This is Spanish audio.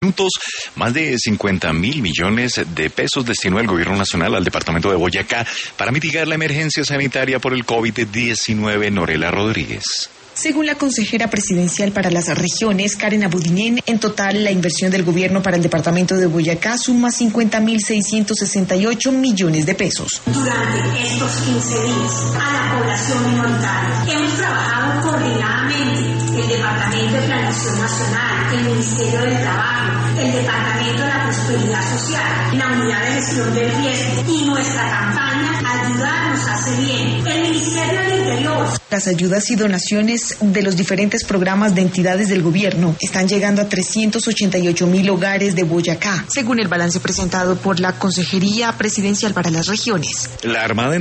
Más de 50.000 millones de pesos destinó el gobierno nacional al departamento de Boyacá para mitigar la emergencia sanitaria por el COVID-19. Norela Rodríguez. Según la consejera presidencial para las regiones, Karen Abudinen, en total la inversión del gobierno para el departamento de Boyacá suma 50.668 millones de pesos. Durante estos 15 días a la población minoritaria hemos trabajado coordinadamente el Departamento de Planificación Nacional, el Ministerio del Trabajo, el Departamento de la Prosperidad Social, la Unidad de Gestión del Riesgo y nuestra campaña Ayudarnos hace bien, el Ministerio del Interior. Las ayudas y donaciones de los diferentes programas de entidades del gobierno están llegando a 388.000 hogares de Boyacá, según el balance presentado por la Consejería Presidencial para las Regiones. La Armada